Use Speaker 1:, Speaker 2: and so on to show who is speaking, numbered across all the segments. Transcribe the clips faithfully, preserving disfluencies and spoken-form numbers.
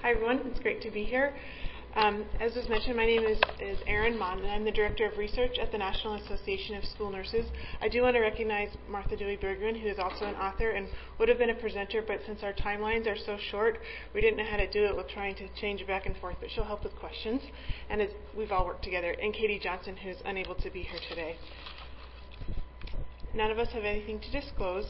Speaker 1: Hi everyone, it's great to be here. Um, as was mentioned, my name is, is Erin Mon, and I'm the Director of Research at the National Association of School Nurses. I do want to recognize Martha Dewey Bergman, who is also an author and would have been a presenter, but since our timelines are so short, we didn't know how to do it with trying to change back and forth, but she'll help with questions, and it's, we've all worked together. And Katie Johnson, who's unable to be here today. None of us have anything to disclose.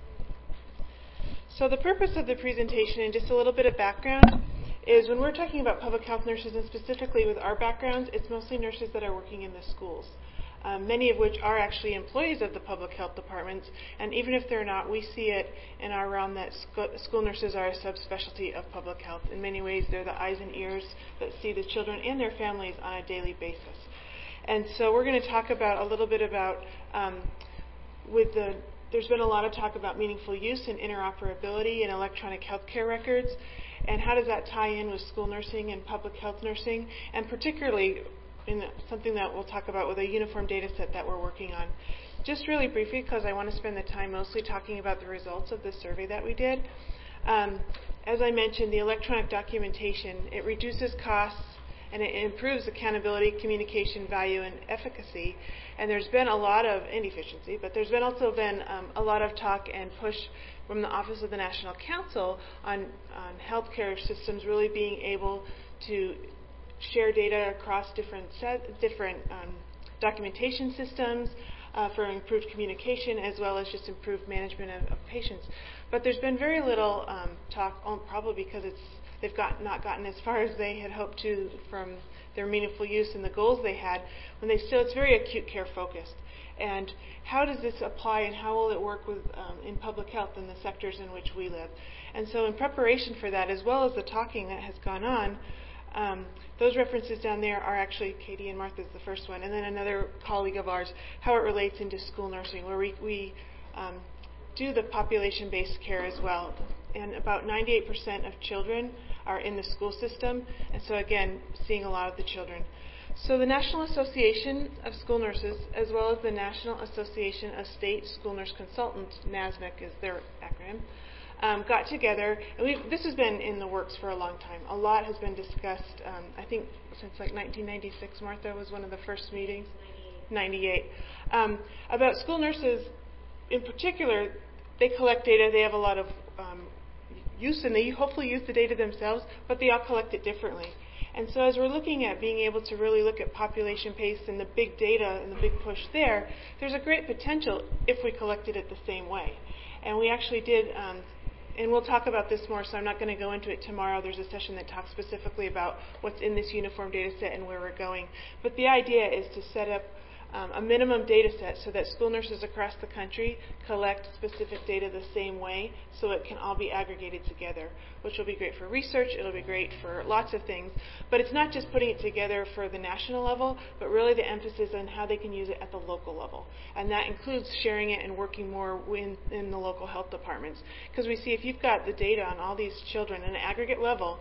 Speaker 1: So the purpose of the presentation, and just a little bit of background, is when we're talking about public health nurses, and specifically with our backgrounds, it's mostly nurses that are working in the schools, um, many of which are actually employees of the public health departments. And even if they're not, we see it in our realm that sc- school nurses are a subspecialty of public health. In many ways, they're the eyes and ears that see the children and their families on a daily basis. And so we're going to talk about a little bit about um, with the There's been a lot of talk about meaningful use and interoperability in electronic healthcare records, and how does that tie in with school nursing and public health nursing, and particularly in something that we'll talk about with a uniform data set that we're working on. Just really briefly, because I want to spend the time mostly talking about the results of the survey that we did. Um, as I mentioned, the electronic documentation, it reduces costs, and it improves accountability, communication, value, and efficacy. And there's been a lot of inefficiency, but there's been also been um, a lot of talk and push from the Office of the National Council on, on healthcare systems really being able to share data across different set, different um, documentation systems uh, for improved communication, as well as just improved management of, of patients. But there's been very little um, talk, oh, probably because it's they've got, not gotten as far as they had hoped to from their meaningful use and the goals they had, when they still, it's very acute care focused. And how does this apply, and how will it work with um, in public health in the sectors in which we live? And so in preparation for that, as well as the talking that has gone on, um, those references down there are actually, Katie and Martha's the first one, and then another colleague of ours, how it relates into school nursing, where we, we um, do the population-based care as well. And about ninety-eight percent of children are in the school system, and so again, seeing a lot of the children. So the National Association of School Nurses, as well as the National Association of State School Nurse Consultants, NASMIC is their acronym, um, got together, and we've, this has been in the works for a long time. A lot has been discussed, um, I think since like nineteen ninety-six, Martha was one of the first meetings, ninety-eight, um, about school nurses in particular. They collect data, they have a lot of um, use, and they hopefully use the data themselves, but they all collect it differently. And so as we're looking at being able to really look at population-based and the big data and the big push there, there's a great potential if we collected it the same way. And we actually did, um, and we'll talk about this more, so I'm not going to go into it tomorrow. There's a session that talks specifically about what's in this uniform data set and where we're going. But the idea is to set up Um, a minimum data set so that school nurses across the country collect specific data the same way, so it can all be aggregated together, which will be great for research, it'll be great for lots of things. But it's not just putting it together for the national level, but really the emphasis on how they can use it at the local level. And that includes sharing it and working more in, in the local health departments. Because we see if you've got the data on all these children at an aggregate level,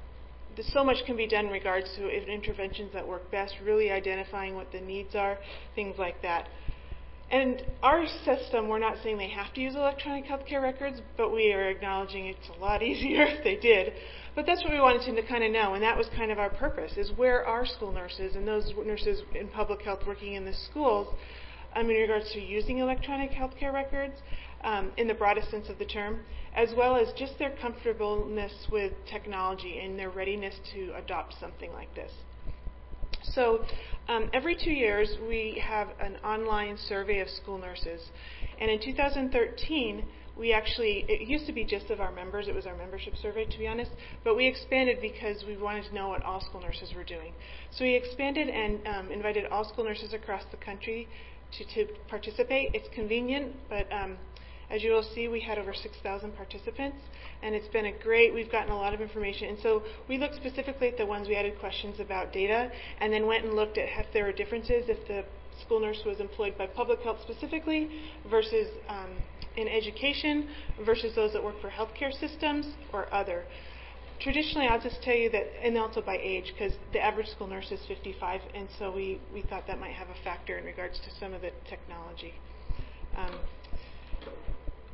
Speaker 1: so much can be done in regards to interventions that work best, really identifying what the needs are, things like that. And our system, we're not saying they have to use electronic healthcare records, but we are acknowledging it's a lot easier if they did. But that's what we wanted to kind of know, and that was kind of our purpose, is where are school nurses and those nurses in public health working in the schools um, in regards to using electronic healthcare records um, in the broadest sense of the term, as well as just their comfortableness with technology and their readiness to adopt something like this. So um, every two years we have an online survey of school nurses. And in two thousand thirteen, we actually, it used to be just of our members, it was our membership survey to be honest, but we expanded because we wanted to know what all school nurses were doing. So we expanded and um, invited all school nurses across the country to, to participate. It's convenient, but um, as you will see, we had over six thousand participants, and it's been a great, we've gotten a lot of information. And so we looked specifically at the ones we added questions about data, and then went and looked at if there were differences, if the school nurse was employed by public health specifically versus um, in education versus those that work for healthcare systems or other. Traditionally, I'll just tell you that, and also by age, because the average school nurse is fifty-five, and so we, we thought that might have a factor in regards to some of the technology. Um,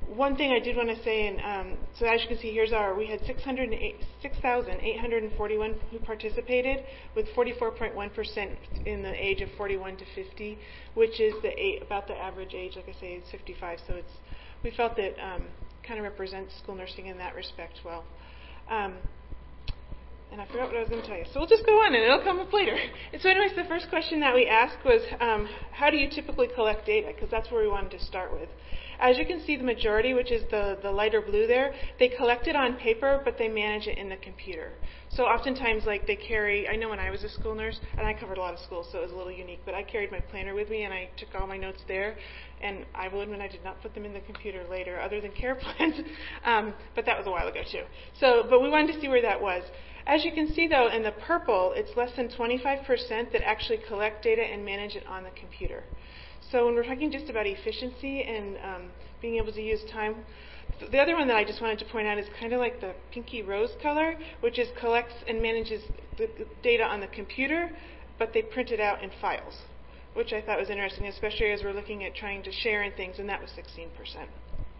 Speaker 1: one thing I did want to say, and um, so as you can see, here's our, we had six thousand eight hundred forty-one who participated, with forty-four point one percent in the age of forty-one to fifty, which is the eight, about the average age, like I say, it's fifty-five. So it's, we felt that um, kind of represents school nursing in that respect well. Um, And I forgot what I was going to tell you. So we'll just go on, and it'll come up later. And so anyways, the first question that we asked was, um, how do you typically collect data? Because that's where we wanted to start with. As you can see, the majority, which is the, the lighter blue there, they collect it on paper, but they manage it in the computer. So oftentimes, like, they carry, I know when I was a school nurse, and I covered a lot of schools, so it was a little unique, but I carried my planner with me, and I took all my notes there. And I will admit I did not put them in the computer later, other than care plans. um, but that was a while ago, too. So, but we wanted to see where that was. As you can see, though, in the purple, it's less than twenty-five percent that actually collect data and manage it on the computer. So when we're talking just about efficiency and um, being able to use time, th- the other one that I just wanted to point out is kind of like the pinky rose color, which is collects and manages the data on the computer, but they print it out in files, which I thought was interesting, especially as we're looking at trying to share and things, and that was sixteen percent.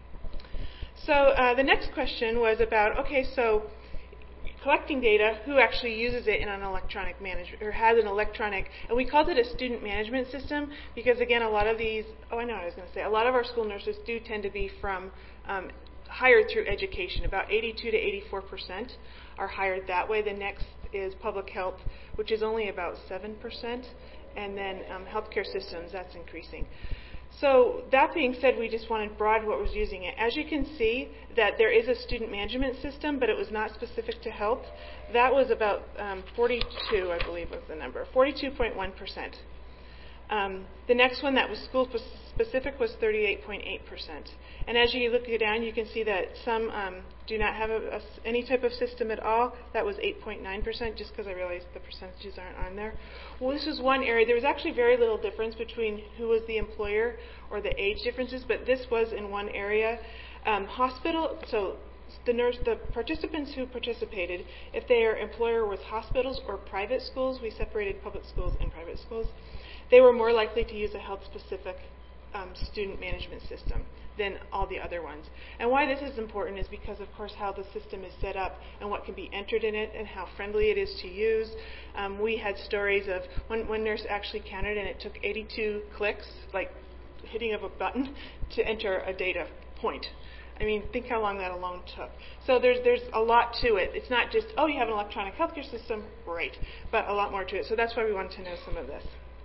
Speaker 1: So uh, the next question was about, okay, so collecting data, who actually uses it in an electronic management, or has an electronic, and we called it a student management system because, again, a lot of these, oh, I know what I was going to say, a lot of our school nurses do tend to be from um, hired through education. About eighty-two to eighty-four percent are hired that way. The next is public health, which is only about seven percent, and then um, healthcare systems, that's increasing. So that being said, we just wanted broad what was using it. As you can see, that there is a student management system, but it was not specific to health. That was about um, forty-two, I believe was the number, forty-two point one percent. Um, the next one that was school specific was thirty-eight point eight percent. And as you look down, you can see that some um, do not have a, a, any type of system at all. That was eight point nine percent, just because I realized the percentages aren't on there. Well, this was one area. There was actually very little difference between who was the employer or the age differences, but this was in one area. Um, hospital, so the nurse, the participants who participated, if their employer was hospitals or private schools, we separated public schools and private schools, they were more likely to use a health-specific um, student management system than all the other ones. And why this is important is because, of course, how the system is set up and what can be entered in it and how friendly it is to use. Um, we had stories of one, one nurse actually counted, and it took eighty-two clicks, like hitting of a button, to enter a data point. I mean, think how long that alone took. So there's there's a lot to it. It's not just, oh, you have an electronic healthcare system, great, but a lot more to it. So that's why we wanted to know some of this.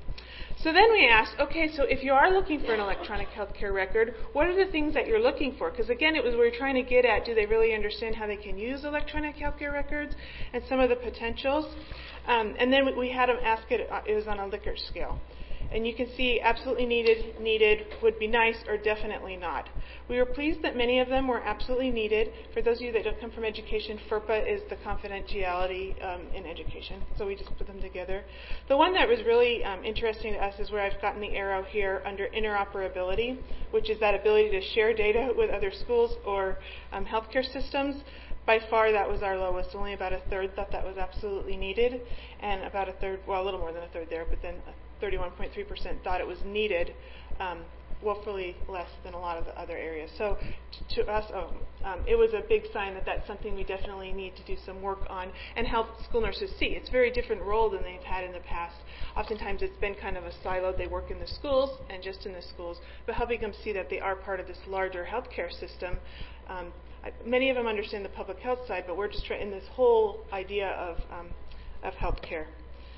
Speaker 1: So then we asked, okay, so if you are looking for an electronic healthcare record, what are the things that you're looking for? Because again, it was we were trying to get at, do they really understand how they can use electronic healthcare records and some of the potentials? Um, and then we had them ask it, uh, it was on a Likert scale. And you can see absolutely needed, needed, would be nice, or definitely not. We were pleased that many of them were absolutely needed. For those of you that don't come from education, FERPA is the confidentiality um, in education, so we just put them together. The one that was really um, interesting to us is where I've gotten the arrow here under interoperability, which is that ability to share data with other schools or um, healthcare systems. By far, that was our lowest. Only about a third thought that was absolutely needed, and about a third, well, a little more than a third there, but then thirty-one point three percent thought it was needed, um, woefully less than a lot of the other areas. So to, to us, oh, um, it was a big sign that that's something we definitely need to do some work on and help school nurses see. It's a very different role than they've had in the past. Oftentimes it's been kind of a silo. They work in the schools and just in the schools, but helping them see that they are part of this larger healthcare system. Um, Many of them understand the public health side, but we're just trying in this whole idea of um, of healthcare.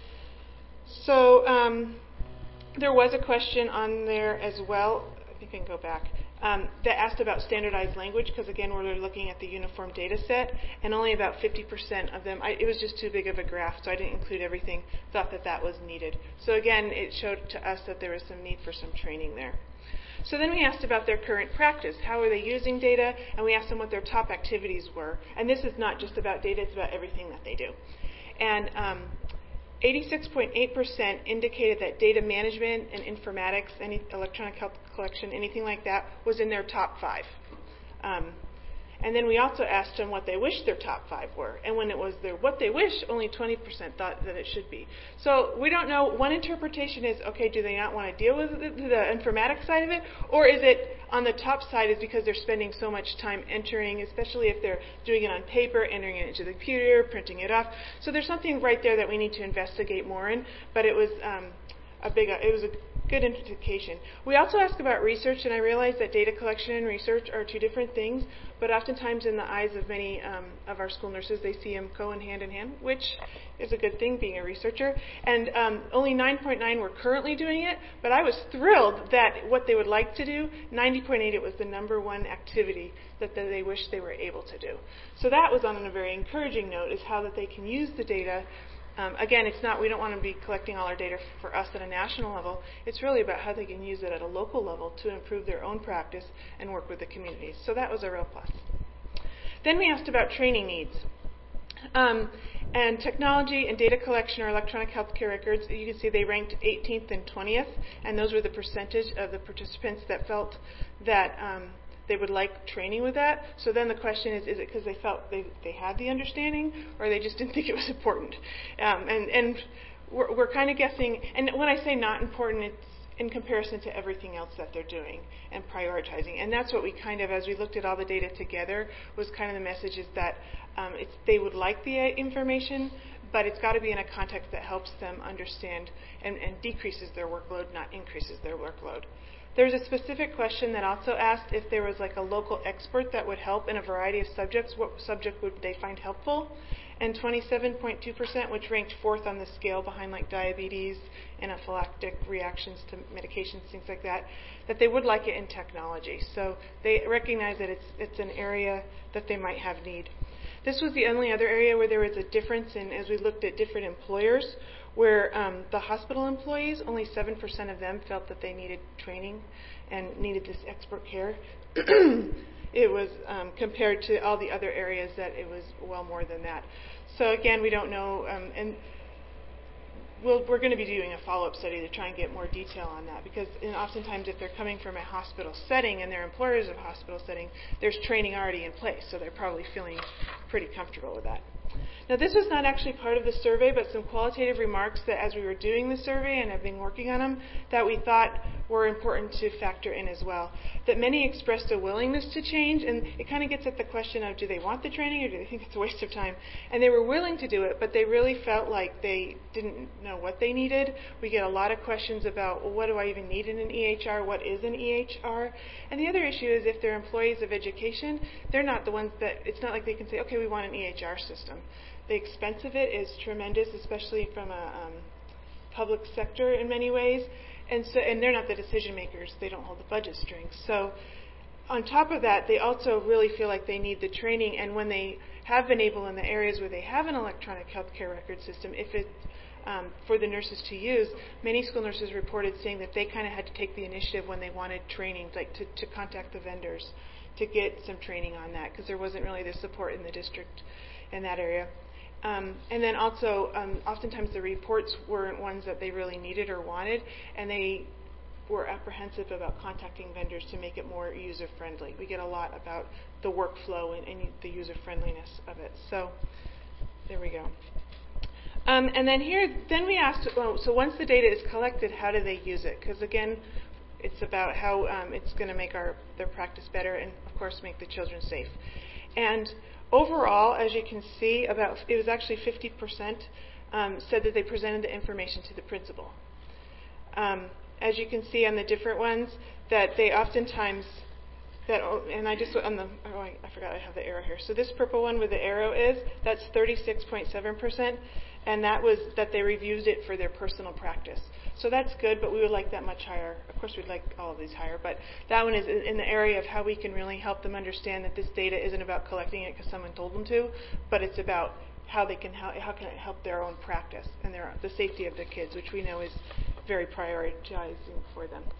Speaker 1: So um, there was a question on there as well. I think I can go back. Um, that asked about standardized language, because again, we're looking at the uniform data set, and only about fifty percent of them, I, it was just too big of a graph, so I didn't include everything, thought that that was needed. So again, it showed to us that there was some need for some training there. So then we asked about their current practice. How are they using data? And we asked them what their top activities were. And this is not just about data, it's about everything that they do. And um, eighty-six point eight percent indicated that data management and informatics, any electronic health collection, anything like that, was in their top five. Um, And then we also asked them what they wish their top five were. And when it was their what they wish, only twenty percent thought that it should be. So we don't know. One interpretation is, okay, do they not want to deal with the, the informatics side of it? Or is it on the top side is because they're spending so much time entering, especially if they're doing it on paper, entering it into the computer, printing it off. So there's something right there that we need to investigate more in. But it was um, a big, it was a good indication. We also ask about research, and I realize that data collection and research are two different things, but oftentimes in the eyes of many um, of our school nurses, they see them go in hand in hand, which is a good thing, being a researcher. And um, only nine point nine were currently doing it, but I was thrilled that what they would like to do, ninety point eight, it was the number one activity that they wish they were able to do. So that was on a very encouraging note, is how that they can use the data. Um, again, it's not, we don't want to be collecting all our data for us at a national level. It's really about how they can use it at a local level to improve their own practice and work with the communities. So that was a real plus. Then we asked about training needs. Um, and technology and data collection or electronic healthcare records, you can see they ranked eighteenth and twentieth, and those were the percentage of the participants that felt that um, they would like training with that. So then the question is, is it because they felt they, they had the understanding, or they just didn't think it was important? Um, and and we're, we're kind of guessing, and when I say not important, it's in comparison to everything else that they're doing and prioritizing. And that's what we kind of, as we looked at all the data together, was kind of the message is that um, it's, they would like the information, but it's got to be in a context that helps them understand and, and decreases their workload, not increases their workload. There's a specific question that also asked if there was like a local expert that would help in a variety of subjects, what subject would they find helpful? And twenty-seven point two percent, which ranked fourth on the scale behind like diabetes, anaphylactic reactions to medications, things like that, that they would like it in technology. So they recognize that it's, it's an area that they might have need. This was the only other area where there was a difference in, as we looked at different employers, where um, the hospital employees, only seven percent of them felt that they needed training and needed this expert care. It was um, compared to all the other areas that it was well more than that. So again, we don't know, um, and we'll, we're going to be doing a follow-up study to try and get more detail on that, because and oftentimes if they're coming from a hospital setting and their employers of a hospital setting, there's training already in place, so they're probably feeling pretty comfortable with that. Now, this was not actually part of the survey, but some qualitative remarks that as we were doing the survey, and I've been working on them, that we thought were important to factor in as well. That many expressed a willingness to change, and it kind of gets at the question of, do they want the training or do they think it's a waste of time? And they were willing to do it, but they really felt like they didn't know what they needed. We get a lot of questions about, well, what do I even need in an E H R? What is an E H R? And the other issue is if they're employees of education, they're not the ones that, it's not like they can say, okay, we want an E H R system. The expense of it is tremendous, especially from a um, public sector in many ways. And so, and they're not the decision makers. They don't hold the budget strings. So on top of that, they also really feel like they need the training. And when they have been able in the areas where they have an electronic healthcare record system, if it's um, for the nurses to use, many school nurses reported saying that they kind of had to take the initiative when they wanted training, like to, to contact the vendors to get some training on that, because there wasn't really the support in the district in that area. Um, and then also, um, oftentimes the reports weren't ones that they really needed or wanted, and they were apprehensive about contacting vendors to make it more user-friendly. We get a lot about the workflow and, and the user-friendliness of it. So there we go. Um, and then here, then we asked, well, so once the data is collected, how do they use it? Because again, it's about how um, it's going to make our their practice better and, of course, make the children safe. And overall, as you can see, about it was actually fifty percent um, said that they presented the information to the principal. Um, as you can see on the different ones, that they oftentimes, that and I just, on the, oh, I, I forgot I have the arrow here. So this purple one where the arrow is, that's thirty-six point seven percent, and that was that they reviewed it for their personal practice. So that's good, but we would like that much higher. Of course, we'd like all of these higher, but that one is in the area of how we can really help them understand that this data isn't about collecting it because someone told them to, but it's about how they can how, how can it help their own practice and their the safety of the kids, which we know is very prioritizing for them.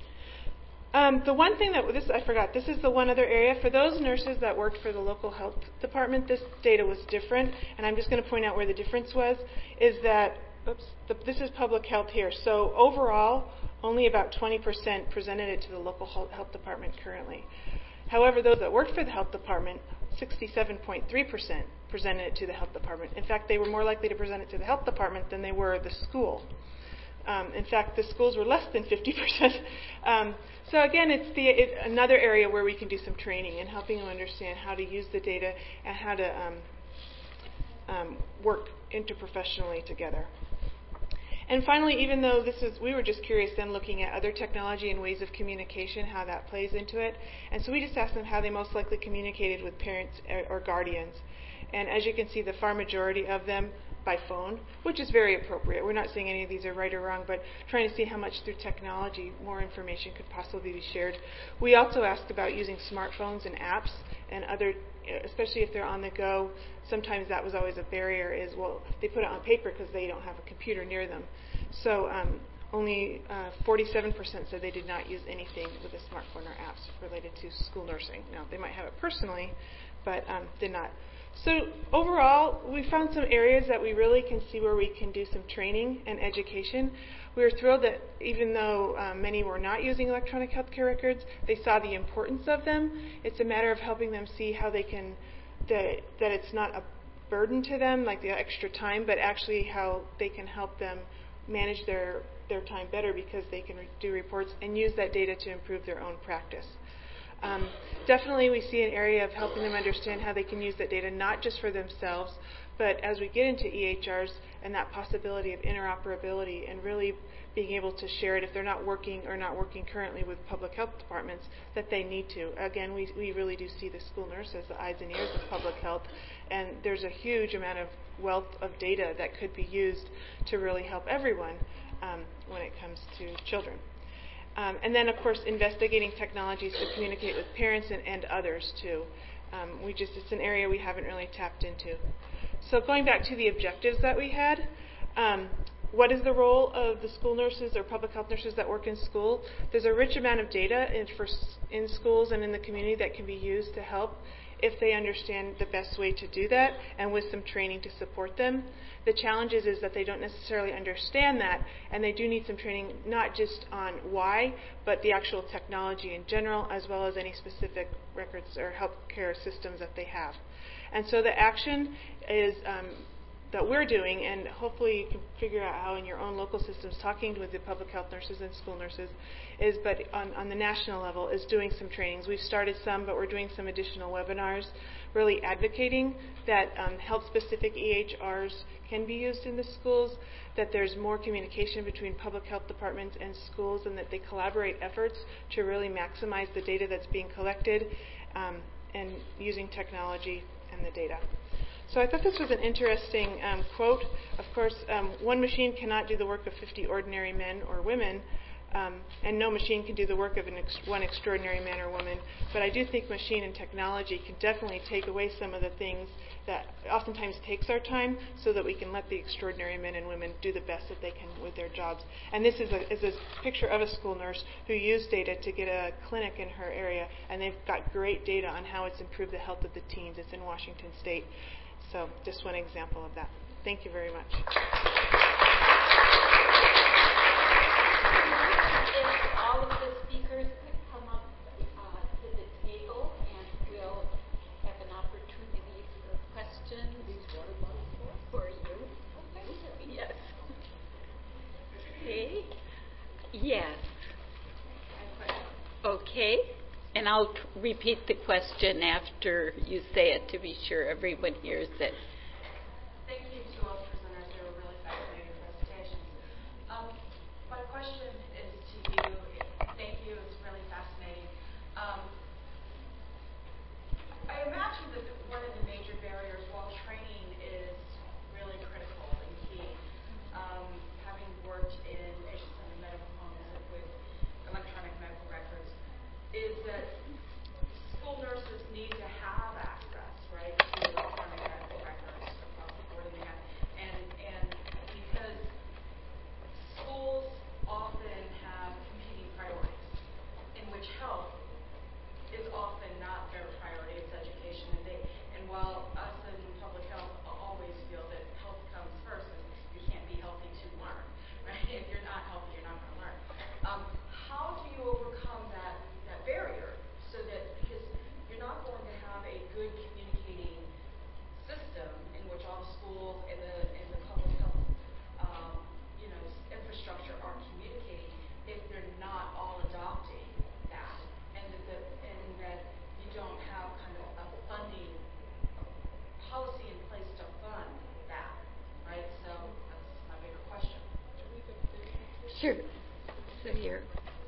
Speaker 1: Um, the one thing that this I forgot. This is the one other area for those nurses that worked for the local health department. This data was different, and I'm just going to point out where the difference was. Is that Oops, the, this is public health here. So overall, only about twenty percent presented it to the local health department currently. However, those that worked for the health department, sixty-seven point three percent presented it to the health department. In fact, they were more likely to present it to the health department than they were the school. Um, in fact, the schools were less than fifty percent. Um, so again, it's the, it, another area where we can do some training and helping them understand how to use the data and how to um, um, work interprofessionally together. And finally, even though this is, we were just curious then looking at other technology and ways of communication, how that plays into it. And so we just asked them how they most likely communicated with parents or guardians. And as you can see, the far majority of them by phone, which is very appropriate. We're not saying any of these are right or wrong, but trying to see how much through technology more information could possibly be shared. We also asked about using smartphones and apps and other, especially if they're on the go. Sometimes that was always a barrier is, well, they put it on paper because they don't have a computer near them. So um, only uh, forty-seven percent said they did not use anything with a smartphone or apps related to school nursing. Now, they might have it personally, but um, did not. So overall, we found some areas that we really can see where we can do some training and education. We were thrilled that even though um, many were not using electronic healthcare records, they saw the importance of them. It's a matter of helping them see how they can, that, that it's not a burden to them, like the extra time, but actually how they can help them manage their, their time better because they can re- do reports and use that data to improve their own practice. Um, definitely we see an area of helping them understand how they can use that data not just for themselves, but as we get into E H Rs and that possibility of interoperability and really being able to share it if they're not working or not working currently with public health departments, that they need to. Again, we, we really do see the school nurse as the eyes and ears of public health, and there's a huge amount of wealth of data that could be used to really help everyone um, when it comes to children. Um, and then, of course, investigating technologies to communicate with parents and, and others, too. Um, we just, it's an area we haven't really tapped into. So going back to the objectives that we had, um, what is the role of the school nurses or public health nurses that work in school? There's a rich amount of data in, for, in schools and in the community that can be used to help if they understand the best way to do that and with some training to support them. The challenge is, is that they don't necessarily understand that, and they do need some training not just on why, but the actual technology in general, as well as any specific records or healthcare systems that they have. And so the action is um, that we're doing, and hopefully you can figure out how in your own local systems, talking with the public health nurses and school nurses, is, but on, on the national level, is doing some trainings. We've started some, but we're doing some additional webinars, really advocating that um, health-specific E H Rs can be used in the schools, that there's more communication between public health departments and schools, and that they collaborate efforts to really maximize the data that's being collected um, and using technology and the data. So I thought this was an interesting um, quote. Of course, um, one machine cannot do the work of fifty ordinary men or women, um, and no machine can do the work of an ex- one extraordinary man or woman. But I do think machine and technology can definitely take away some of the things that oftentimes takes our time, so that we can let the extraordinary men and women do the best that they can with their jobs. And this is a, is a picture of a school nurse who used data to get a clinic in her area, and they've got great data on how it's improved the health of the teens. It's in Washington State. So just one example of that. Thank you very much.
Speaker 2: If all of the speakers could come up uh, to the table, and we'll have an opportunity for questions for you. Okay. Yes. Okay. Yes. Okay. And I'll t- repeat the question after you say it to be sure everyone hears it.
Speaker 3: Thank you to all the presenters. They were really fascinating presentations. Um, my question is to you. Thank you. It's really fascinating. Um, I imagine that one of the major barriers, while training is really critical and key, um, having worked in patients in the medical homes with electronic medical records, is that school nurses need to have access, right, to electronic medical records.
Speaker 2: Sure. So you're.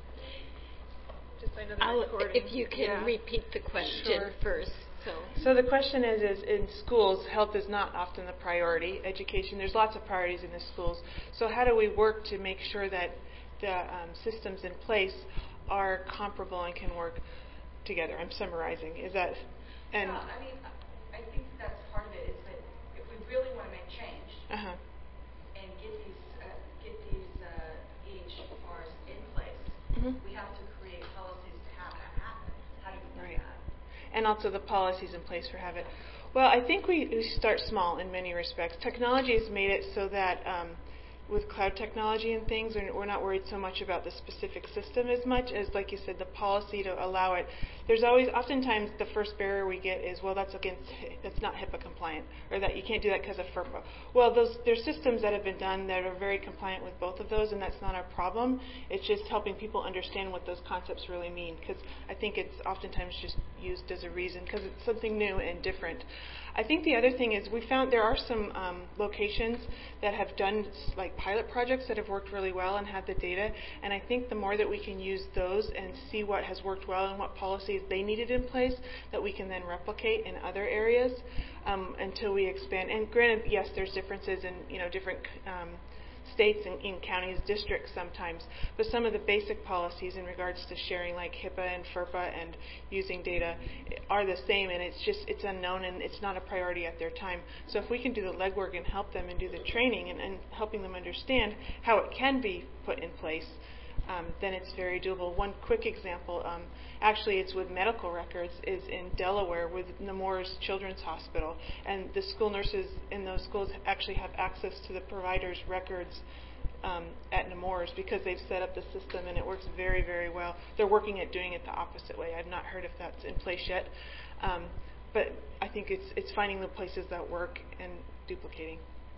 Speaker 1: Just so I know the
Speaker 2: I'll,
Speaker 1: recording.
Speaker 2: if you can
Speaker 1: Yeah.
Speaker 2: repeat the question
Speaker 1: Sure.
Speaker 2: first. So.
Speaker 1: So the question is, is in schools, health is not often the priority. Education, there's lots of priorities in the schools. So how do we work to make sure that the um, systems in place are comparable and can work together? I'm summarizing. Is that, and
Speaker 3: yeah, I mean, I think that's part of it. Is that if we really want to make change
Speaker 1: uh-huh.
Speaker 3: and get these uh, get these uh, E H Rs in place,
Speaker 1: Mhm.
Speaker 3: we have to create policies to have that happen. How do we do
Speaker 1: Right.
Speaker 3: that?
Speaker 1: And also the policies in place for have it. Well, I think we, we start small in many respects. Technology has made it so that um, with cloud technology and things, we're we're not worried so much about the specific system as much as, like you said, the policy to allow it. There's always, oftentimes, the first barrier we get is, well, that's against, that's not HIPAA compliant, or that you can't do that because of FERPA. Well, those there's systems that have been done that are very compliant with both of those, and that's not our problem. It's just helping people understand what those concepts really mean, because I think it's oftentimes just used as a reason because it's something new and different. I think the other thing is we found there are some um, locations that have done like pilot projects that have worked really well and have the data, and I think the more that we can use those and see what has worked well and what policies they needed in place that we can then replicate in other areas um, until we expand. And granted, yes, there's differences in you know different um, states and in counties, districts sometimes, but some of the basic policies in regards to sharing like HIPAA and FERPA and using data are the same, and it's just it's unknown and it's not a priority at their time. So if we can do the legwork and help them and do the training and, and helping them understand how it can be put in place, um, then it's very doable. One quick example, um, actually it's with medical records, is in Delaware with Nemours Children's Hospital. And the school nurses in those schools actually have access to the provider's records um, at Nemours because they've set up the system and it works very, very well. They're working at doing it the opposite way. I've not heard if that's in place yet. Um, but I think it's it's finding the places that work and duplicating.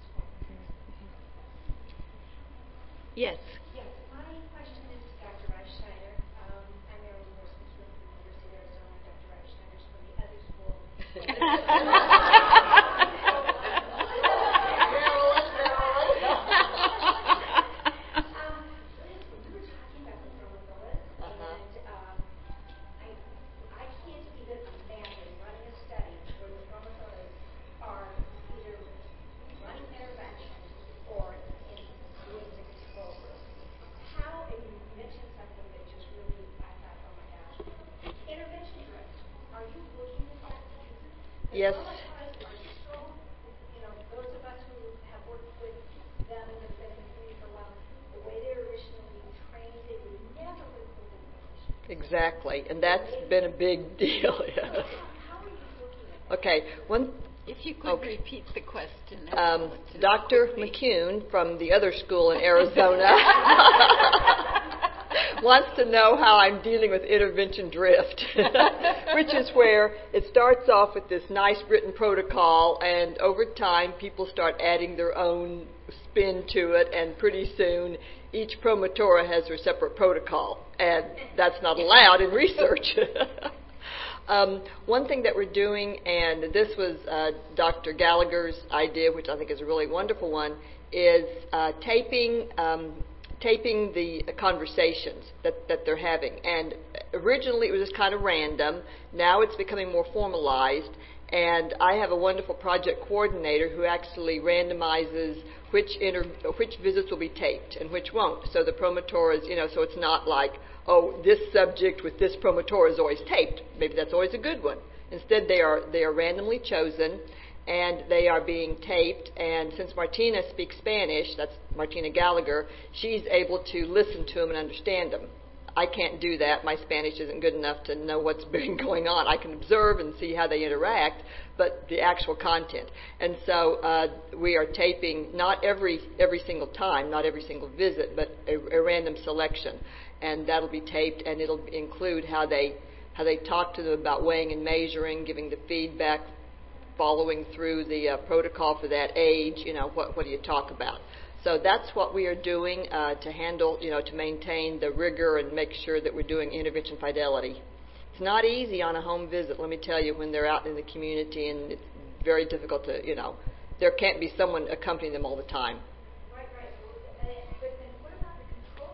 Speaker 2: Yes.
Speaker 4: Yes, my question is to Doctor Reichschneider. Um, I'm Marilyn Horstman from the University of Arizona. Doctor Reichschneider's from the other school. um, Liz, we were talking about the chromosomas,
Speaker 5: Uh-huh.
Speaker 4: and um, I, I can't even imagine running a study where the chromosomes are either running intervention or in doing the control group. How, and you mentioned something that just really, I thought, oh my gosh, intervention drift. Are you looking at that? Because
Speaker 5: Yes.
Speaker 4: traumatized are so, you know, those of us who have worked with them and have been in the community for a while, the way they were originally trained, they would never withhold information.
Speaker 5: Exactly, and that's been a big deal.
Speaker 4: So how, how are you looking at that?
Speaker 5: Okay, one.
Speaker 2: If you could
Speaker 5: Okay.
Speaker 2: repeat the question.
Speaker 5: Um,
Speaker 2: just
Speaker 5: Doctor
Speaker 2: quickly.
Speaker 5: McCune from the other school in Arizona wants to know how I'm dealing with intervention drift, which is where it starts off with this nice written protocol, and over time people start adding their own spin to it, and pretty soon each promotora has their separate protocol, and that's not allowed in research. Um, one thing that we're doing, and this was uh, Doctor Gallagher's idea, which I think is a really wonderful one, is uh, taping um, taping the conversations that, that they're having. And originally it was just kind of random. Now it's becoming more formalized. And I have a wonderful project coordinator who actually randomizes which inter- which visits will be taped and which won't. So the promotoras, you know, so it's not like, oh, this subject with this promotora is always taped. Maybe that's always a good one. Instead, they are they are randomly chosen, and they are being taped. And since Martina speaks Spanish, that's Martina Gallagher, she's able to listen to them and understand them. I can't do that. My Spanish isn't good enough to know what's been going on. I can observe and see how they interact, but the actual content. And so uh, we are taping not every every single time, not every single visit, but a, a random selection. And that'll be taped, and it'll include how they how they talk to them about weighing and measuring, giving the feedback, following through the uh, protocol for that age. You know, what what do you talk about? So that's what we are doing uh, to handle, you know, to maintain the rigor and make sure that we're doing intervention fidelity. It's not easy on a home visit, let me tell you, when they're out in the community, and it's very difficult to, you know, there can't be someone accompanying them all the time.
Speaker 4: Right, right. But then what about the control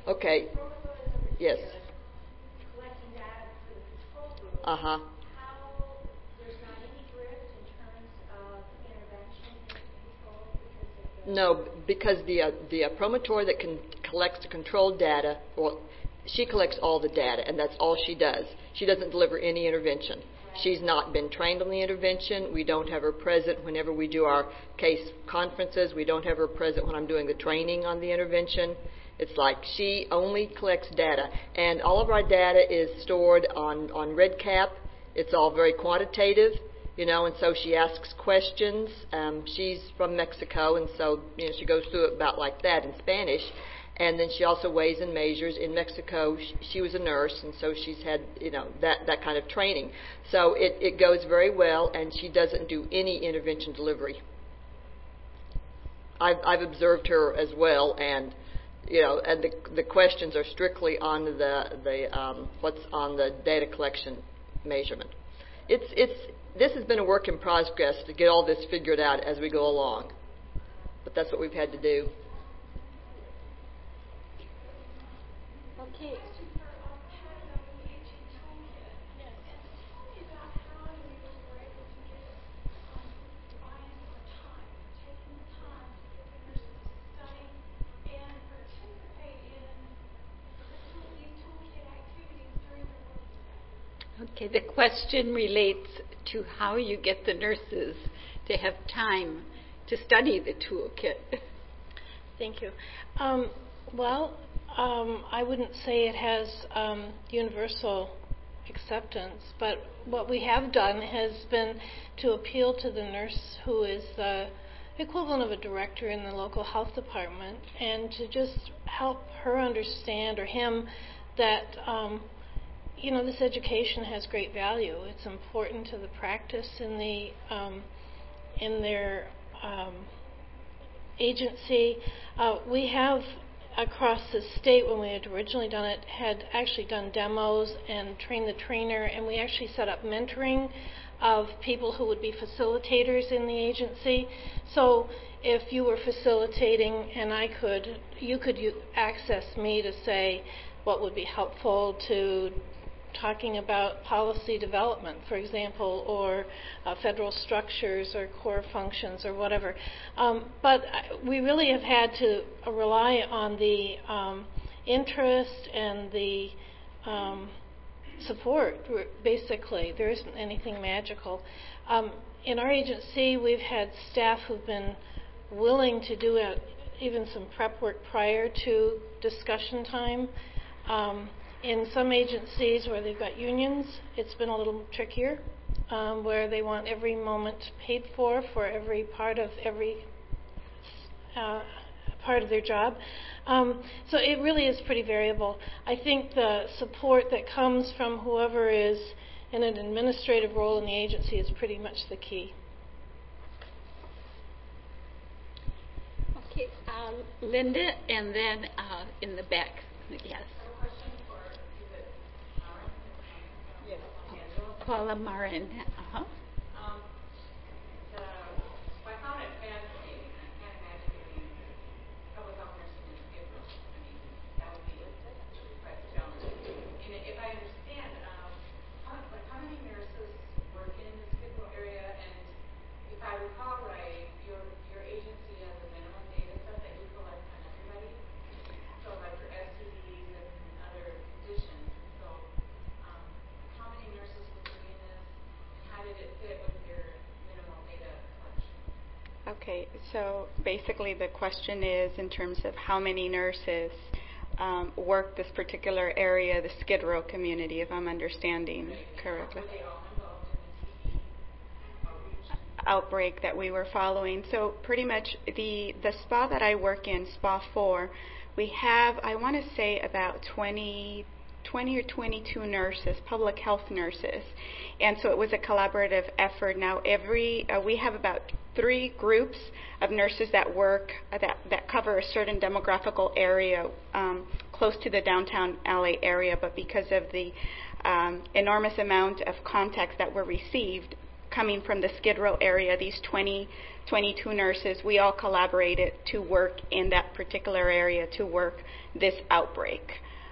Speaker 5: Okay. Yes.
Speaker 4: Collecting data for the control group.
Speaker 5: Uh huh.
Speaker 4: How there's not any drift in terms of intervention in control because of the.
Speaker 5: No, because the uh, the uh, promotor that can collects the control data, well, she collects all the data, and that's all she does. She doesn't deliver any intervention. She's not been trained on the intervention. We don't have her present whenever we do our case conferences. We don't have her present when I'm doing the training on the intervention. It's like she only collects data, and all of our data is stored on on REDCap. It's all very quantitative. You know, and so she asks questions. Um, she's from Mexico, and so you know she goes through it about like that in Spanish. And then she also weighs and measures. In Mexico, she, she was a nurse, and so she's had you know that that kind of training. So it, it goes very well, and she doesn't do any intervention delivery. I've I've observed her as well, and you know, and the the questions are strictly on the the um, what's on the data collection measurement. It's it's This has been a work in progress to get all this figured out as we go along. But that's what we've had to do.
Speaker 2: Okay. Okay, the question relates to how you get the nurses to have time to study the toolkit.
Speaker 6: Thank you. Um, well, um, I wouldn't say it has um, universal acceptance, but what we have done has been to appeal to the nurse who is the equivalent of a director in the local health department, and to just help her understand, or him, that um, you know, this education has great value. It's important to the practice in the um, in their um, agency. Uh, we have across the state, when we had originally done it, had actually done demos and trained the trainer, and we actually set up mentoring of people who would be facilitators in the agency. So if you were facilitating, and I could, you could u- access me to say what would be helpful to talking about policy development, for example, or uh, federal structures or core functions or whatever. Um, but we really have had to uh, rely on the um, interest and the um, support, basically. There isn't anything magical. Um, in our agency, we've had staff who've been willing to do it, even some prep work prior to discussion time. Um, In some agencies where they've got unions, it's been a little trickier, um, where they want every moment paid for for every part of every uh, part of their job. Um, so it really is pretty variable. I think the support that comes from whoever is in an administrative role in the agency is pretty much the key.
Speaker 2: Okay, um, Linda, and then uh, in the back, yes. Paula Marin. Uh-huh.
Speaker 3: Um, the, well, I found it fascinating. I can't imagine doing public health nursing in Skid Row. I mean, that would be quite a challenge. And if I understand, um, how, like, how many nurses work in the Skid Row area? And if I recall right, your your agency has a minimum data set that you collect on everybody. So, like for S T Ds and other conditions. So, um, how many nurses were doing this? How did it fit with your minimal data collection?
Speaker 7: Okay, so basically the question is in terms of how many nurses um, work this particular area, the Skid Row community, if I'm understanding correctly.
Speaker 3: Were they all involved in the T B outreach?
Speaker 7: Outbreak that we were following. So pretty much the the spa that I work in, Spa four, we have, I want to say, about twenty, twenty or twenty-two nurses, public health nurses. And so it was a collaborative effort. Now every, uh, we have about three groups of nurses that work, uh, that, that cover a certain demographical area um, close to the downtown L A area, but because of the um, enormous amount of contacts that were received coming from the Skid Row area, these twenty, twenty-two nurses, we all collaborated to work in that particular area to work this outbreak.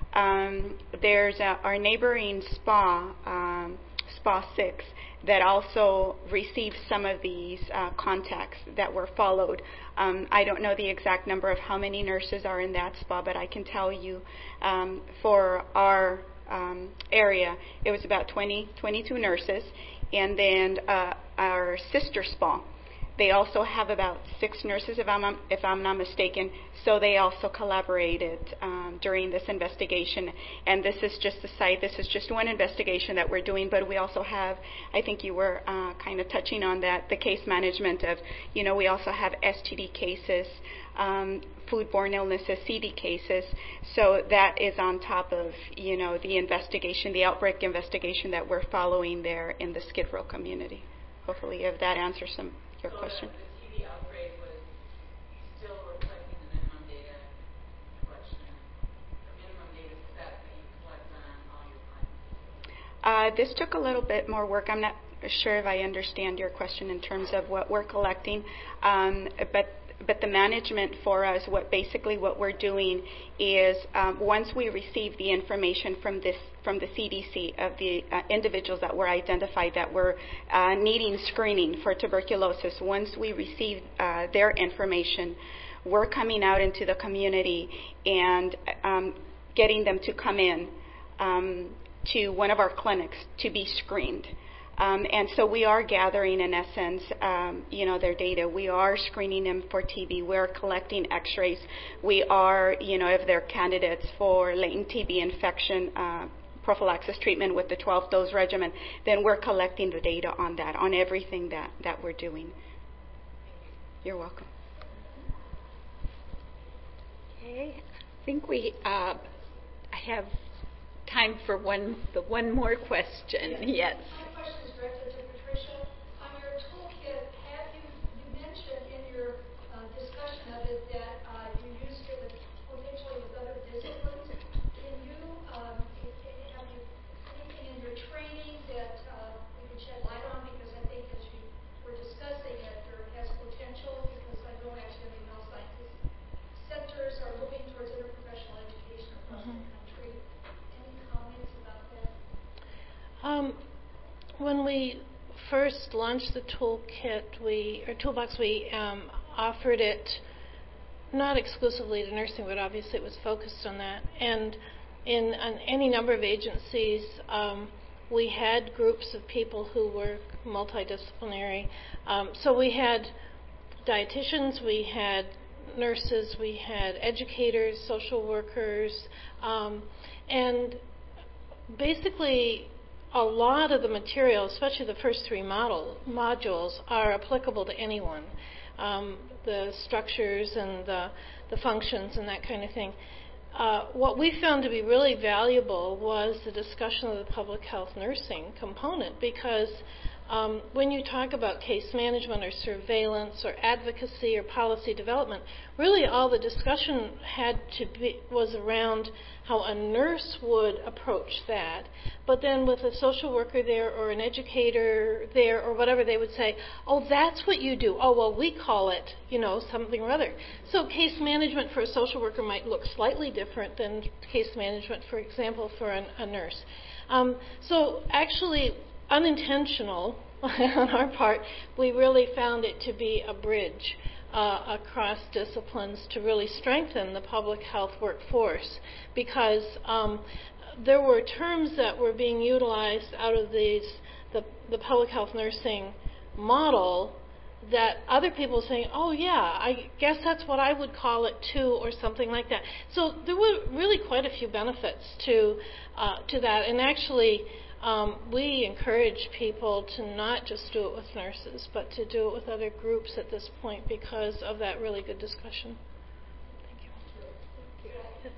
Speaker 7: Um, there's a, our neighboring spa, um, Spa six, that also received some of these uh, contacts that were followed. Um, I don't know the exact number of how many nurses are in that spa, but I can tell you um, for our um, area, it was about twenty, twenty-two nurses, and then uh, our sister spa, they also have about six nurses, if I'm, if I'm not mistaken, so they also collaborated um, during this investigation. And this is just the site, this is just one investigation that we're doing, but we also have, I think you were uh, kind of touching on that, the case management of, you know, we also have S T D cases, um, foodborne illnesses, C D cases, so that is on top of, you know, the investigation, the outbreak investigation that we're following there in the Skid Row community. Hopefully if that answers some your
Speaker 8: so
Speaker 7: question.
Speaker 8: The, the T B outbreak was still reflecting the minimum data collection, or minimum data set that you collect on all your clients?
Speaker 7: Uh, this took a little bit more work. I'm not sure if I understand your question in terms of what we're collecting, um, but but the management for us, what basically what we're doing is um, once we receive the information from this from the C D C of the uh, individuals that were identified that were uh, needing screening for tuberculosis, once we receive uh, their information, we're coming out into the community and um, getting them to come in um, to one of our clinics to be screened. Um, and so we are gathering, in essence, um, you know, their data. We are screening them for T B. We're collecting X-rays. We are, you know, if they're candidates for latent T B infection uh, prophylaxis treatment with the twelve-dose regimen, then we're collecting the data on that, on everything that, that we're doing. You're welcome.
Speaker 2: Okay, I think we uh, have time for one, the one more question. Yes.
Speaker 9: My question is directed to Patricia. On your toolkit, have you, you mentioned in your uh, discussion of it that uh, you used it with, potentially with other disciplines. Can you, um, have you anything in your training that uh, we could shed light on? Because I think as you were discussing it, there has potential, because I know actually in health sciences sectors are moving towards interprofessional education across mm-hmm. the country. Any comments about that?
Speaker 6: Um, when we first launched the toolkit, we or toolbox, we um, offered it not exclusively to nursing, but obviously it was focused on that. And in on any number of agencies, um, we had groups of people who were multidisciplinary. Um, so we had dietitians, we had nurses, we had educators, social workers, um, and basically a lot of the material, especially the first three model, modules, are applicable to anyone. Um, the structures and the, the functions and that kind of thing. Uh, what we found to be really valuable was the discussion of the public health nursing component, because um, when you talk about case management or surveillance or advocacy or policy development, really all the discussion had to be was around how a nurse would approach that. But then with a social worker there or an educator there or whatever, they would say, oh, that's what you do. Oh, well, we call it, you know, something or other. So case management for a social worker might look slightly different than case management, for example, for an, a nurse. Um, so actually, unintentional on our part, we really found it to be a bridge uh, across disciplines to really strengthen the public health workforce, because um, there were terms that were being utilized out of these the, the public health nursing model that other people were saying, oh yeah, I guess that's what I would call it too, or something like that. So there were really quite a few benefits to uh, to that, and actually um, we encourage people to not just do it with nurses, but to do it with other groups at this point because of that really good discussion. Thank you.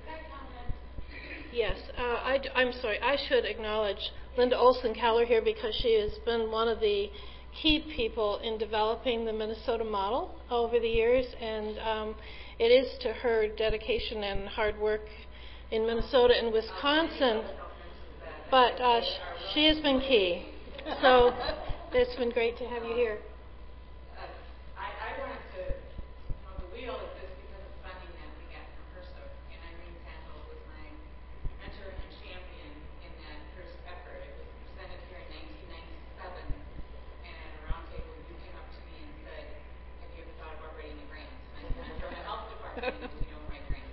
Speaker 6: Yes, uh, I, I'm sorry. I should acknowledge Linda Olson-Keller here, because she has been one of the key people in developing the Minnesota model over the years, and um, it is to her dedication and hard work in Minnesota and Wisconsin. But uh, sh- she has been key. So It's been great to have you here.
Speaker 8: Uh, I, I wanted to, you know, the wheel exists because of funding that we got from HRSA, and Irene Sandel was my mentor and champion in that first effort. It was presented here in nineteen ninety-seven, and at a roundtable, you came up to me and said, have you ever thought about writing a grant? And I said, I'm from the health department, and we don't write grants.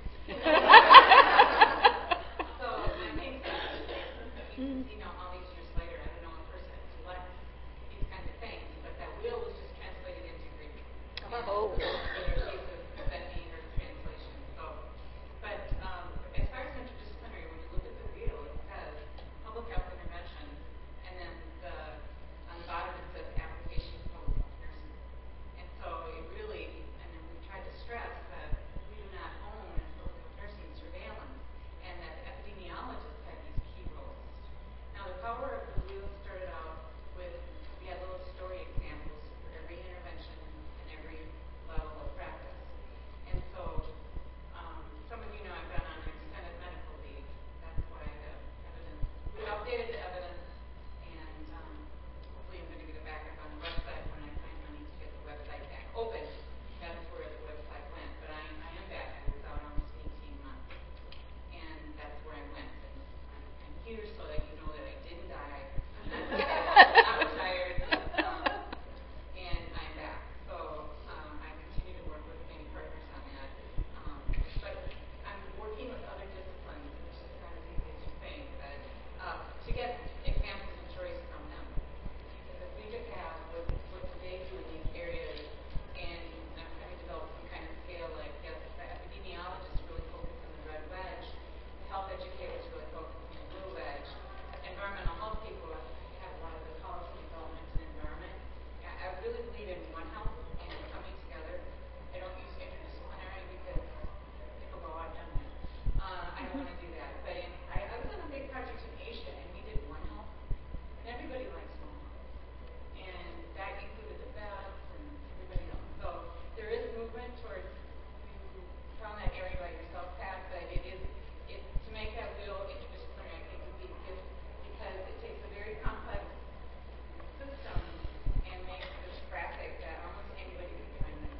Speaker 8: So I think that, you know, all these years later, I don't know a person who lets these kinds of things, but that wheel was just translated into Greek.
Speaker 5: Oh.
Speaker 8: In their case of that being her translation. So, but um, as far as interdisciplinary, when you look at the wheel, it says public health intervention, and then the on the bottom it says application of public health nursing. And so it really, and then we tried to stress that we do not own as public health nursing surveillance, and that epidemiologists have these key roles. Now the power of the wheel started out with, we had little story examples for every intervention and every level of practice. And so um, some of you know I've been on extended medical leave. That's why the evidence, we updated the evidence, and um, hopefully I'm going to get it back up on the website when I find money to get the website back open. That's where the website went. But I, I am back. I was out almost eighteen months. And that's where I went. And I'm, I'm here so that you know that I didn't die. I'm not dead. I'm retired. Um, and I'm back. So um, I continue to work with many partners on that. Um, but I'm working with other disciplines, which is not as easy as you think, but uh, to get examples and stories from them. Because if we could have what, what they do in these areas, and I'm trying to develop some kind of scale, like yes, the epidemiologists really focus on the red wedge, the health educators really focus on the blue wedge, environmental health people have a lot of the policy development and environment. I, I really believe in One Health and coming together. I don't use interdisciplinary because people go, I've done that. Uh, I don't want to do that. But in, I, I was on a big project in Asia, and we did One Health, and everybody likes One Health. And that included the vets and everybody else. So there is movement towards, you found that area by yourself, Pat, but it is, it, to make that wheel interdisciplinary, I think would be good because it takes a very complex system and makes this graphic that almost anybody can find it.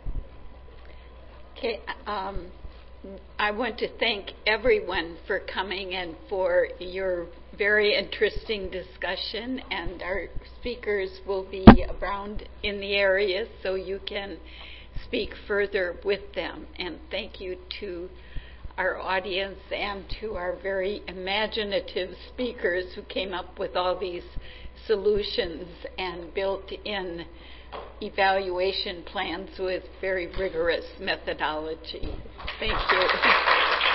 Speaker 2: Okay, um, I want to thank everyone for coming and for your very interesting discussion, and our speakers will be around in the area so you can speak further with them. And thank you to our audience and to our very imaginative speakers who came up with all these solutions and built in evaluation plans with very rigorous methodology. Thank you.